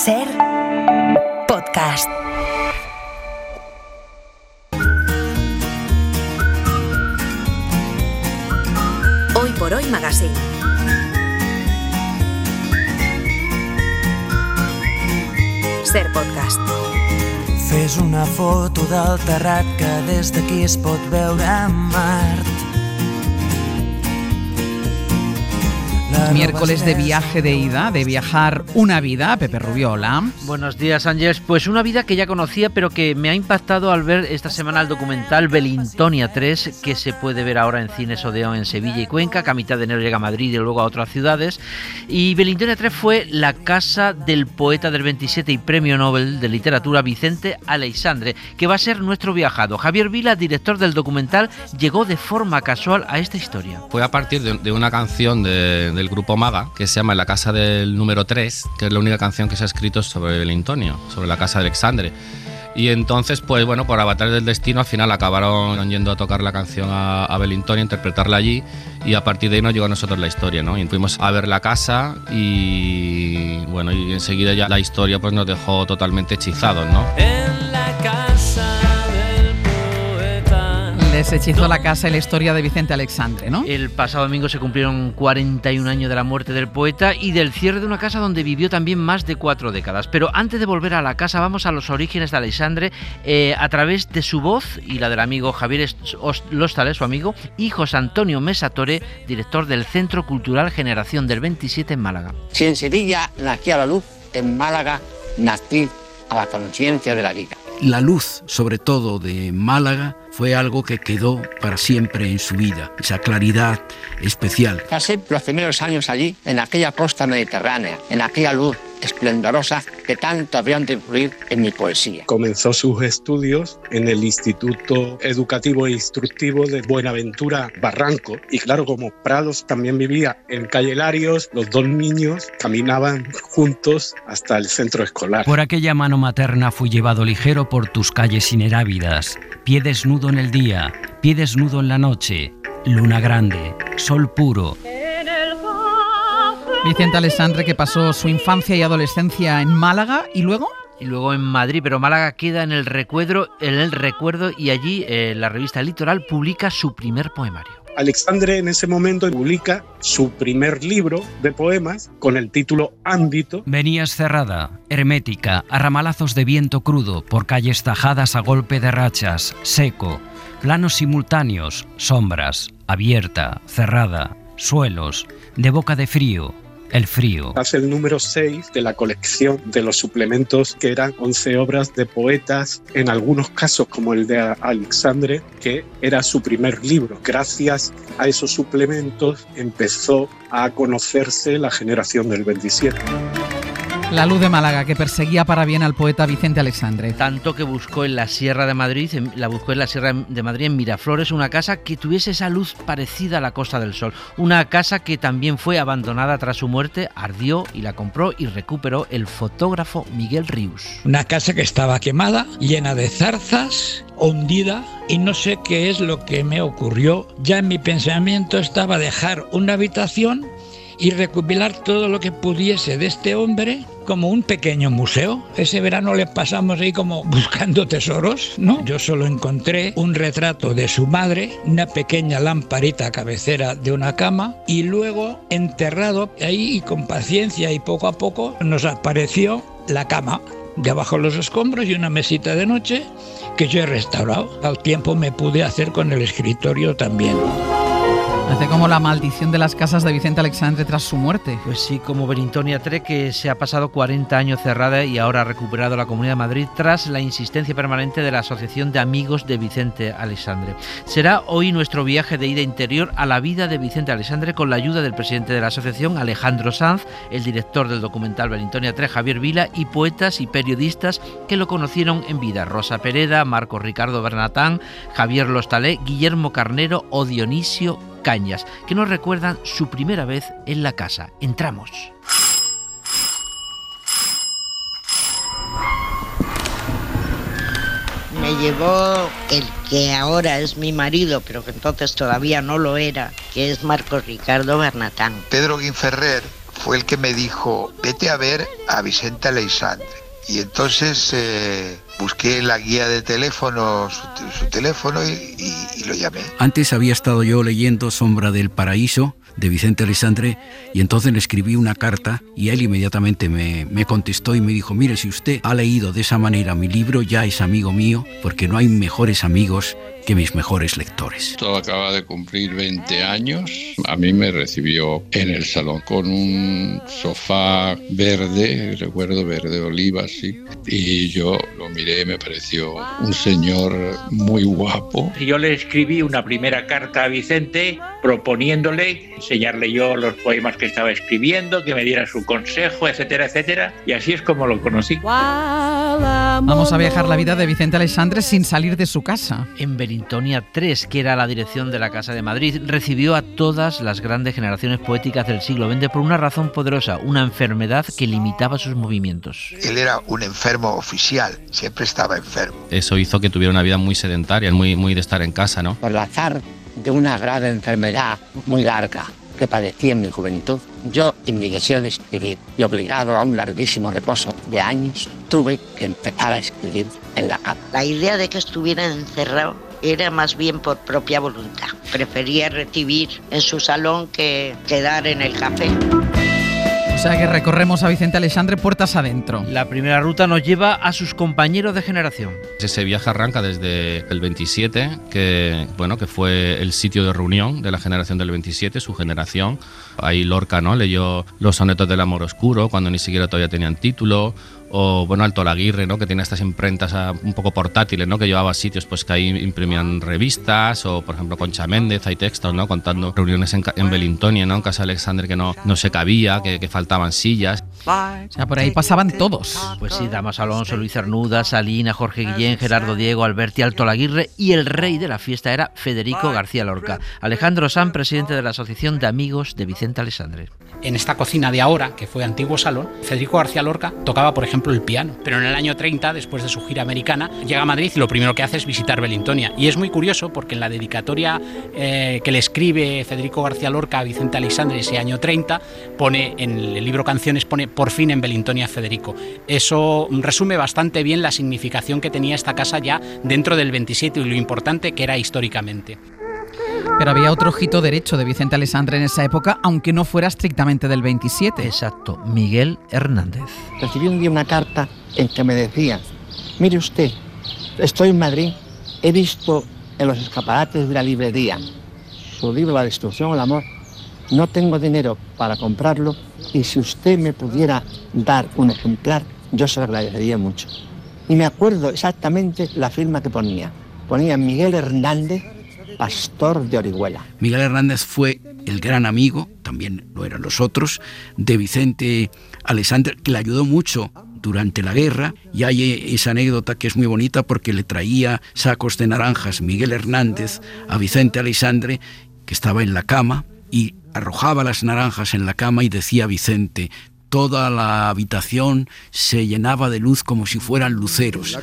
Ser podcast. Hoy por hoy Magazine. Ser podcast. Fes una foto del terrat que des d'aquí es pot veure Mart. Miércoles de viaje de ida, de viajar una vida, Pepe Rubiola. Buenos días, Ángeles. Pues una vida que ya conocía, pero que me ha impactado al ver esta semana el documental Belintonia 3, que se puede ver ahora en Cines Odeón en Sevilla y Cuenca, que a mitad de enero llega a Madrid y luego a otras ciudades. Y Belintonia 3 fue la casa del poeta del 27 y Premio Nobel de Literatura Vicente Aleixandre, que va a ser nuestro viajado. Javier Vila, director del documental, llegó de forma casual a esta historia. Fue a partir de una canción del grupo Maga, que se llama En la casa del número 3, que es la única canción que se ha escrito sobre Belintonio, sobre la casa de Aleixandre. Y entonces, pues bueno, por avatares del destino, al final acabaron yendo a tocar la canción a Belintonio, a interpretarla allí, y a partir de ahí nos llegó a nosotros la historia, ¿no? Y fuimos a ver la casa y bueno, y enseguida ya la historia pues nos dejó totalmente hechizados, ¿no? En la casa del poeta. Les hechizó la casa y la historia de Vicente Aleixandre, ¿no? El pasado domingo se cumplieron 41 años de la muerte del poeta y del cierre de una casa donde vivió también más de 4 décadas. Pero antes de volver a la casa, vamos a los orígenes de Aleixandre a través de su voz y la del amigo Javier Lostale, su amigo, y José Antonio Mesa Tore, director del Centro Cultural Generación del 27 en Málaga. Si en Sevilla nacía la luz, en Málaga nací a la conciencia de la vida. La luz, sobre todo de Málaga, fue algo que quedó para siempre en su vida, esa claridad especial. Pasé los primeros años allí, en aquella costa mediterránea, en aquella luz esplendorosa que tanto habrían de influir en mi poesía. Comenzó sus estudios en el Instituto Educativo e Instructivo de Buenaventura Barranco. Y claro, como Prados también vivía en Calle Larios, los dos niños caminaban juntos hasta el centro escolar. Por aquella mano materna fui llevado ligero por tus calles inerávidas, pie desnudo en el día, pie desnudo en la noche, luna grande, sol puro. Vicente Aleixandre, que pasó su infancia y adolescencia en Málaga y luego... Y luego en Madrid, pero Málaga queda en el recuerdo y allí la revista Litoral publica su primer poemario. Aleixandre en ese momento publica su primer libro de poemas con el título Ámbito. Venías cerrada, hermética, a ramalazos de viento crudo, por calles tajadas a golpe de rachas, seco, planos simultáneos, sombras, abierta, cerrada, suelos, de boca de frío. El frío. Hace el número 6 de la colección de los suplementos, que eran 11 obras de poetas, en algunos casos como el de Aleixandre, que era su primer libro. Gracias a esos suplementos empezó a conocerse la generación del 27. La luz de Málaga que perseguía para bien al poeta Vicente Aleixandre. Tanto que buscó en la Sierra de Madrid, en Miraflores, una casa que tuviese esa luz parecida a la Costa del Sol. Una casa que también fue abandonada tras su muerte, ardió y la compró y recuperó el fotógrafo Miguel Rius. Una casa que estaba quemada, llena de zarzas, hundida, y no sé qué es lo que me ocurrió. Ya en mi pensamiento estaba dejar una habitación y recopilar todo lo que pudiese de este hombre como un pequeño museo. Ese verano le pasamos ahí como buscando tesoros, ¿no? Yo solo encontré un retrato de su madre, una pequeña lamparita cabecera de una cama, y luego enterrado ahí, y con paciencia y poco a poco nos apareció la cama de abajo los escombros y una mesita de noche que yo he restaurado. Al tiempo me pude hacer con el escritorio también. Hace como la maldición de las casas de Vicente Aleixandre tras su muerte. Pues sí, como Belintonia 3, que se ha pasado 40 años cerrada y ahora ha recuperado la Comunidad de Madrid tras la insistencia permanente de la Asociación de Amigos de Vicente Aleixandre. Será hoy nuestro viaje de ida interior a la vida de Vicente Aleixandre con la ayuda del presidente de la asociación, Alejandro Sanz, el director del documental Belintonia 3, Javier Vila, y poetas y periodistas que lo conocieron en vida: Rosa Pereda, Marcos Ricardo Bernatán, Javier Lostale, Guillermo Carnero o Dionisio Cañas, que nos recuerdan su primera vez en la casa. Entramos. Me llevó el que ahora es mi marido, pero que entonces todavía no lo era, que es Marcos Ricardo Bernatán. Pedro Guinferrer fue el que me dijo, vete a ver a Vicente Aleixandre. Y entonces busqué en la guía de teléfono su teléfono y lo llamé. Antes había estado yo leyendo Sombra del Paraíso, de Vicente Aleixandre, y entonces le escribí una carta y él inmediatamente me contestó y me dijo, mire, si usted ha leído de esa manera mi libro, ya es amigo mío, porque no hay mejores amigos que mis mejores lectores. Esto acaba de cumplir 20 años. A mí me recibió en el salón con un sofá verde, recuerdo verde oliva, sí, y yo lo miré, me pareció un señor muy guapo. Yo le escribí una primera carta a Vicente proponiéndole enseñarle yo los poemas que estaba escribiendo, que me diera su consejo, etcétera, etcétera, y así es como lo conocí. Vamos a viajar la vida de Vicente Aleixandre sin salir de su casa. En Belintonia 3, que era la dirección de la Casa de Madrid, recibió a todas las grandes generaciones poéticas del siglo XX por una razón poderosa, una enfermedad que limitaba sus movimientos. Él era un enfermo oficial, siempre estaba enfermo. Eso hizo que tuviera una vida muy sedentaria, muy de estar en casa, ¿no? Por el azar de una grave enfermedad muy larga que padecí en mi juventud, yo, en mi deseo de escribir y obligado a un larguísimo reposo de años, tuve que empezar a escribir en la cama. La idea de que estuviera encerrado era más bien por propia voluntad. Prefería recibir en su salón que quedar en el café. O sea que recorremos a Vicente Aleixandre puertas adentro. La primera ruta nos lleva a sus compañeros de generación. Ese viaje arranca desde el 27, que fue el sitio de reunión de la generación del 27, su generación. Ahí Lorca, ¿no?, leyó los sonetos del amor oscuro, cuando ni siquiera todavía tenían título. O Altolaguirre, ¿no?, que tiene estas imprentas un poco portátiles, ¿no?, que llevaba a sitios pues que ahí imprimían revistas, o por ejemplo Concha Méndez, hay textos, ¿no?, contando reuniones en Belintonia, ¿no?, en casa de Aleixandre, que no se cabía, que faltaban sillas. O sea, por ahí pasaban todos. Pues sí, Damaso Alonso, Luis Cernuda, Salina, Jorge Guillén, Gerardo Diego, Alberti, Altolaguirre, y el rey de la fiesta era Federico García Lorca. Alejandro Sanz, presidente de la Asociación de Amigos de Vicente Aleixandre. En esta cocina de ahora, que fue antiguo salón, Federico García Lorca tocaba, por ejemplo, el piano. Pero en el año 30, después de su gira americana, llega a Madrid y lo primero que hace es visitar Belintonia. Y es muy curioso porque en la dedicatoria que le escribe Federico García Lorca a Vicente Aleixandre ese año 30, pone en el libro Canciones, pone por fin en Belintonia Federico. Eso resume bastante bien la significación que tenía esta casa ya dentro del 27 y lo importante que era históricamente. Pero había otro ojito derecho de Vicente Aleixandre en esa época, aunque no fuera estrictamente del 27. Exacto, Miguel Hernández. Recibí un día una carta en que me decía, mire usted, estoy en Madrid, he visto en los escaparates de la librería su libro La destrucción del amor, no tengo dinero para comprarlo y si usted me pudiera dar un ejemplar, yo se lo agradecería mucho. Y me acuerdo exactamente la firma que ponía. Ponía Miguel Hernández, pastor de Orihuela. Miguel Hernández fue el gran amigo, también lo eran los otros, de Vicente Aleixandre, que le ayudó mucho durante la guerra, y hay esa anécdota que es muy bonita porque le traía sacos de naranjas Miguel Hernández a Vicente Aleixandre, que estaba en la cama, y arrojaba las naranjas en la cama y decía Vicente, toda la habitación se llenaba de luz como si fueran luceros.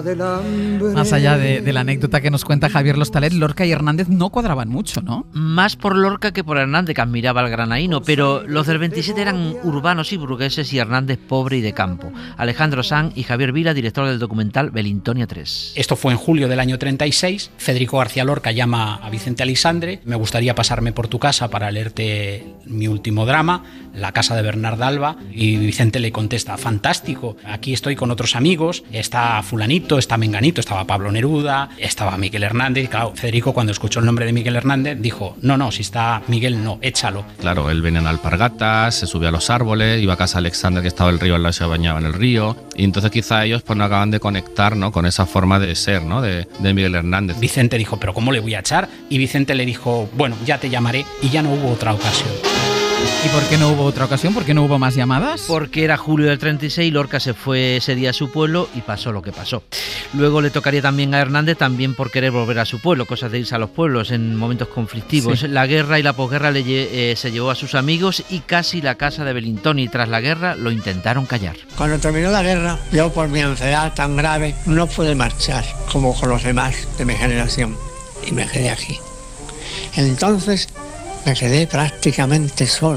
Más allá de la anécdota que nos cuenta Javier Lostalet, Lorca y Hernández no cuadraban mucho, ¿no? Más por Lorca que por Hernández, que admiraba al granaíno, pero los del 27 eran urbanos y burgueses y Hernández pobre y de campo. Alejandro Sanz y Javier Vila, director del documental Belintonia 3. Esto fue en julio del año 36. Federico García Lorca llama a Vicente Aleixandre. Me gustaría pasarme por tu casa para leerte mi último drama, La casa de Bernarda Alba. Y Vicente le contesta, fantástico, aquí estoy con otros amigos, está fulanito, está menganito, estaba Pablo Neruda, estaba Miguel Hernández. Claro, Federico cuando escuchó el nombre de Miguel Hernández dijo, no, si está Miguel no, échalo. Claro, él venía en alpargatas, se subía a los árboles, iba a casa de Aleixandre, que estaba el río al lado y se bañaba en el río, y entonces quizá ellos pues no acaban de conectar, ¿no?, con esa forma de ser, ¿no?, de Miguel Hernández. Vicente dijo, pero ¿cómo le voy a echar? Y Vicente le dijo, bueno, ya te llamaré, y ya no hubo otra ocasión. ¿Y por qué no hubo otra ocasión? ¿Por qué no hubo más llamadas? Porque era julio del 36, Lorca se fue ese día a su pueblo y pasó lo que pasó. Luego le tocaría también a Hernández, también por querer volver a su pueblo, cosas de irse a los pueblos en momentos conflictivos. Sí. La guerra y la posguerra se llevó a sus amigos y casi la casa de Belintonia, y tras la guerra lo intentaron callar. Cuando terminó la guerra, yo por mi enfermedad tan grave no pude marchar como con los demás de mi generación y me quedé aquí. Entonces me quedé prácticamente solo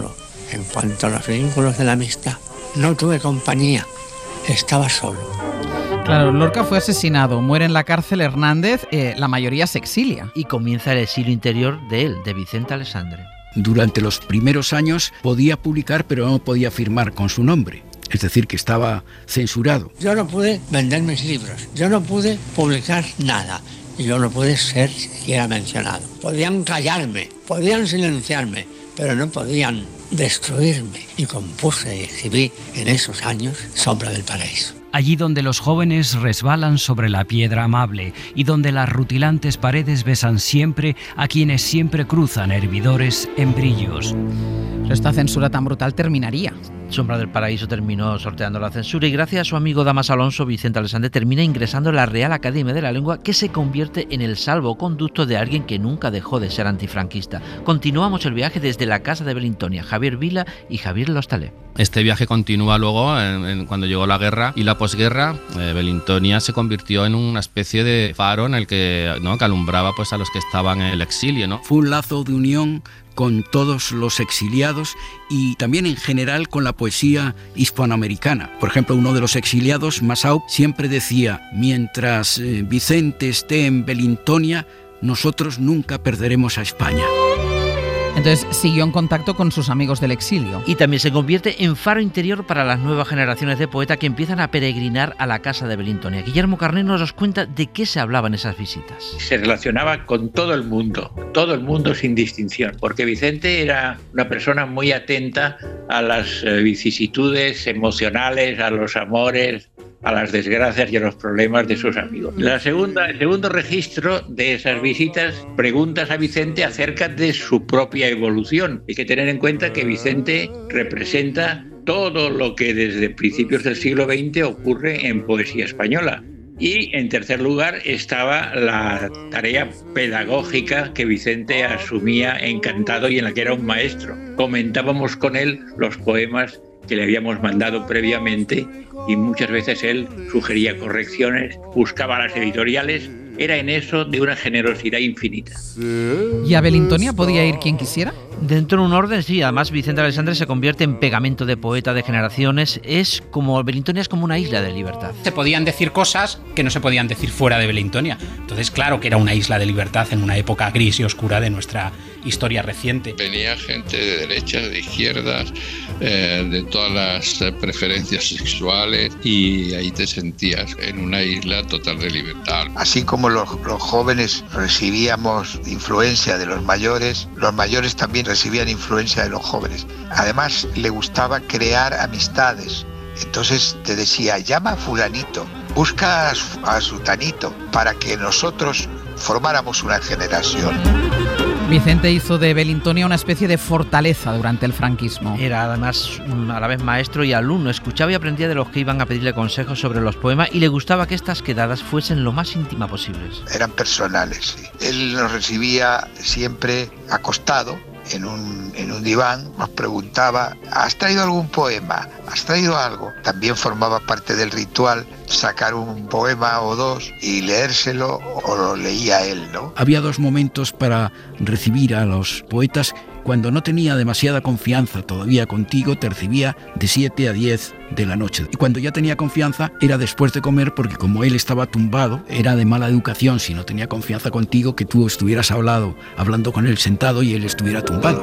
En cuanto a los vínculos de la amistad, no tuve compañía, estaba solo. Claro, Lorca fue asesinado, muere en la cárcel Hernández, la mayoría se exilia. Y comienza el exilio interior de él, de Vicente Aleixandre. Durante los primeros años podía publicar, pero no podía firmar con su nombre. Es decir, que estaba censurado. Yo no pude vender mis libros, yo no pude publicar nada, y yo no pude ser siquiera mencionado. Podían callarme, podían silenciarme, pero no podían destruirme. Y compuse y escribí en esos años Sombra del Paraíso. Allí donde los jóvenes resbalan sobre la piedra amable y donde las rutilantes paredes besan siempre a quienes siempre cruzan hervidores en brillos. Esta censura tan brutal terminaría. Sombra del Paraíso terminó sorteando la censura y gracias a su amigo Damas Alonso, Vicente Aleixandre termina ingresando en la Real Academia de la Lengua, que se convierte en el salvoconducto de alguien que nunca dejó de ser antifranquista. Continuamos el viaje desde la casa de Belintonia, Javier Vila y Javier Lostalet. Este viaje continúa luego cuando llegó la guerra y la posguerra. Belintonia se convirtió en una especie de faro en el que alumbraba pues a los que estaban en el exilio, ¿no? Fue un lazo de unión con todos los exiliados y también en general con la poesía hispanoamericana. Por ejemplo, uno de los exiliados, Massaub, siempre decía: mientras Vicente esté en Belintonia, nosotros nunca perderemos a España. Entonces siguió en contacto con sus amigos del exilio. Y también se convierte en faro interior para las nuevas generaciones de poetas que empiezan a peregrinar a la casa de Belintonia. Guillermo Carnero nos cuenta de qué se hablaba en esas visitas. Se relacionaba con todo el mundo sin distinción, porque Vicente era una persona muy atenta a las vicisitudes emocionales, a los amores, a las desgracias y a los problemas de sus amigos. El segundo registro de esas visitas, preguntas a Vicente acerca de su propia evolución. Hay que tener en cuenta que Vicente representa todo lo que desde principios del siglo XX ocurre en poesía española. Y en tercer lugar estaba la tarea pedagógica que Vicente asumía encantado y en la que era un maestro. Comentábamos con él los poemas que le habíamos mandado previamente y muchas veces él sugería correcciones, buscaba las editoriales, era en eso de una generosidad infinita. ¿Y a Belintonia podía ir quien quisiera? Dentro de un orden, sí. Además, Vicente Aleixandre se convierte en pegamento de poeta de generaciones. Belintonia es como una isla de libertad. Se podían decir cosas que no se podían decir fuera de Belintonia. Entonces, claro que era una isla de libertad en una época gris y oscura de nuestra historia reciente. Venía gente de derechas, de izquierdas, de todas las preferencias sexuales, y ahí te sentías en una isla total de libertad. Así como los jóvenes recibíamos influencia de los mayores también recibían influencia de los jóvenes. Además, le gustaba crear amistades. Entonces te decía: llama a fulanito, busca a sutanito, para que nosotros formáramos una generación. Vicente hizo de Belintonia una especie de fortaleza durante el franquismo. Era además a la vez maestro y alumno, escuchaba y aprendía de los que iban a pedirle consejos sobre los poemas y le gustaba que estas quedadas fuesen lo más íntimas posibles. Eran personales, sí. Él nos recibía siempre acostado en un diván, nos preguntaba: ¿has traído algún poema? ¿Has traído algo? También formaba parte del ritual sacar un poema o dos y leérselo, o lo leía él, ¿no? Había dos momentos para recibir a los poetas. Cuando no tenía demasiada confianza todavía contigo, te recibía de 7 a 10 de la noche. Y cuando ya tenía confianza, era después de comer, porque como él estaba tumbado, era de mala educación si no tenía confianza contigo, que tú estuvieras hablando con él sentado y él estuviera tumbado.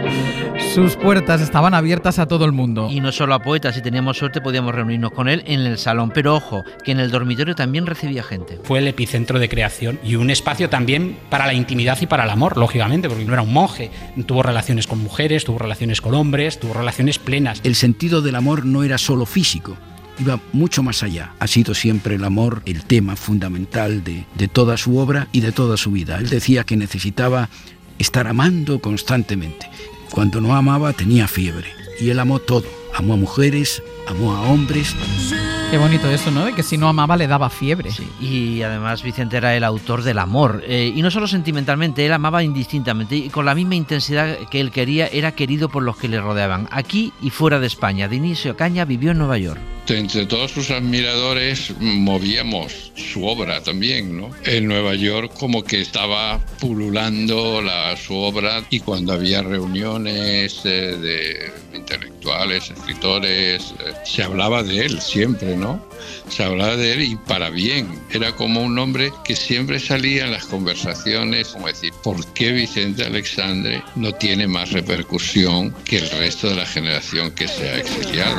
Sus puertas estaban abiertas a todo el mundo. Y no solo a poetas, si teníamos suerte podíamos reunirnos con él en el salón. Pero ojo, que en el dormitorio también recibía gente. Fue el epicentro de creación y un espacio también para la intimidad y para el amor, lógicamente, porque no era un monje. Tuvo relaciones con mujeres, tuvo relaciones con hombres, tuvo relaciones plenas. El sentido del amor no era solo físico, iba mucho más allá. Ha sido siempre el amor el tema fundamental de toda su obra y de toda su vida. Él decía que necesitaba estar amando constantemente. Cuando no amaba tenía fiebre, y él amó todo. Amó a mujeres, amó a hombres. Qué bonito eso, ¿no? De que si no amaba le daba fiebre. Sí, y además Vicente era el autor del amor. Y no solo sentimentalmente, él amaba indistintamente. Y con la misma intensidad que él quería, era querido por los que le rodeaban. Aquí y fuera de España. Dionisio Caña vivió en Nueva York. entre todos sus admiradores movíamos su obra también, ¿no? En Nueva York como que estaba pululando su obra, y cuando había reuniones de intelectuales, escritores, se hablaba de él siempre, ¿no? Se hablaba de él, y para bien. Era como un hombre que siempre salía en las conversaciones, como decir, ¿por qué Vicente Aleixandre no tiene más repercusión que el resto de la generación que se ha exiliado?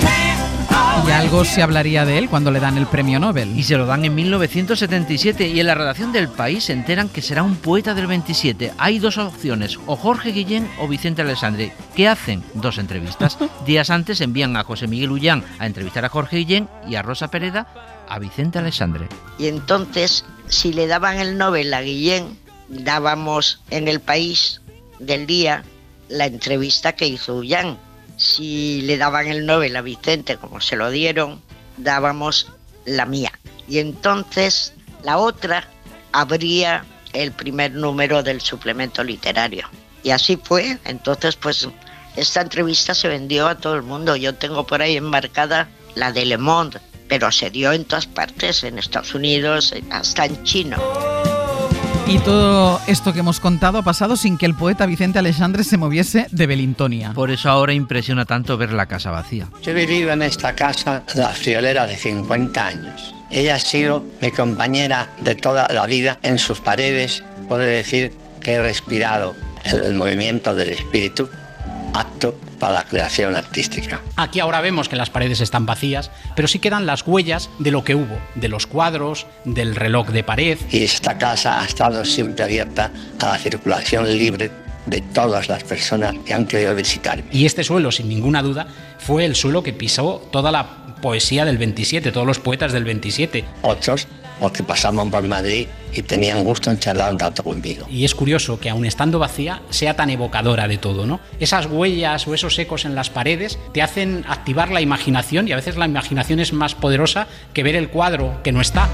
Y algo se hablaría de él cuando le dan el premio Nobel. Y se lo dan en 1977, y en la redacción del País se enteran que será un poeta del 27. Hay dos opciones, o Jorge Guillén o Vicente Aleixandre. ¿Qué hacen? Dos entrevistas. Días antes envían a José Miguel Ullán a entrevistar a Jorge Guillén y a Rosa Pereda a Vicente Aleixandre. Y entonces, si le daban el Nobel a Guillén, dábamos en el País del día la entrevista que hizo Ullán. Si le daban el Nobel a Vicente, como se lo dieron, dábamos la mía. Y entonces la otra abría el primer número del suplemento literario. Y así fue. Entonces, pues, esta entrevista se vendió a todo el mundo. Yo tengo por ahí enmarcada la de Le Monde, pero se dio en todas partes, en Estados Unidos, hasta en chino. Y todo esto que hemos contado ha pasado sin que el poeta Vicente Aleixandre se moviese de Belintonia. Por eso ahora impresiona tanto ver la casa vacía. Yo he vivido en esta casa la friolera de 50 años. Ella ha sido mi compañera de toda la vida. En sus paredes puedo decir que he respirado el movimiento del espíritu apto para la creación artística. Aquí ahora vemos que las paredes están vacías, pero sí quedan las huellas de lo que hubo, de los cuadros, del reloj de pared. Y esta casa ha estado siempre abierta a la circulación libre de todas las personas que han querido visitar. Y este suelo, sin ninguna duda, fue el suelo que pisó toda la poesía del 27, todos los poetas del 27. Otros, porque pasaban por Madrid y tenían gusto en charlar un rato conmigo. Y es curioso que, aun estando vacía, sea tan evocadora de todo, ¿no? Esas huellas o esos ecos en las paredes te hacen activar la imaginación, y a veces la imaginación es más poderosa que ver el cuadro que no está.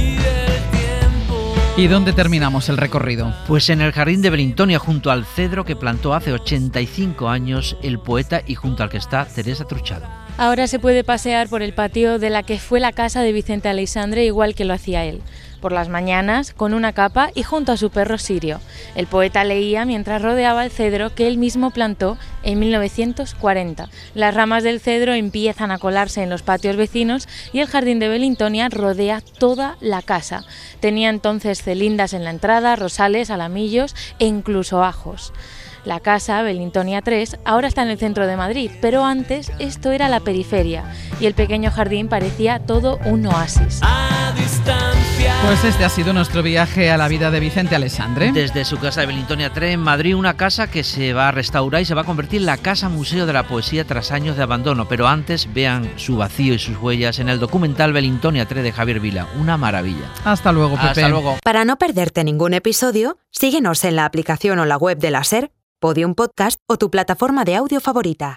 ¿Y dónde terminamos el recorrido? Pues en el jardín de Belintonia, junto al cedro que plantó hace 85 años el poeta y junto al que está Teresa Truchado. Ahora se puede pasear por el patio de la que fue la casa de Vicente Aleixandre, igual que lo hacía él. Por las mañanas, con una capa y junto a su perro Sirio. El poeta leía mientras rodeaba el cedro que él mismo plantó en 1940. Las ramas del cedro empiezan a colarse en los patios vecinos y el jardín de Belintonia rodea toda la casa. Tenía entonces celindas en la entrada, rosales, alamillos e incluso ajos. La casa, Belintonia 3, ahora está en el centro de Madrid, pero antes esto era la periferia y el pequeño jardín parecía todo un oasis. Pues este ha sido nuestro viaje a la vida de Vicente Aleixandre. Desde su casa de Belintonia 3 en Madrid, una casa que se va a restaurar y se va a convertir en la Casa Museo de la Poesía tras años de abandono. Pero antes vean su vacío y sus huellas en el documental Belintonia 3 de Javier Vila. Una maravilla. Hasta luego, Pepe. Hasta luego. Para no perderte ningún episodio, síguenos en la aplicación o la web de la SER, Podium Podcast o tu plataforma de audio favorita.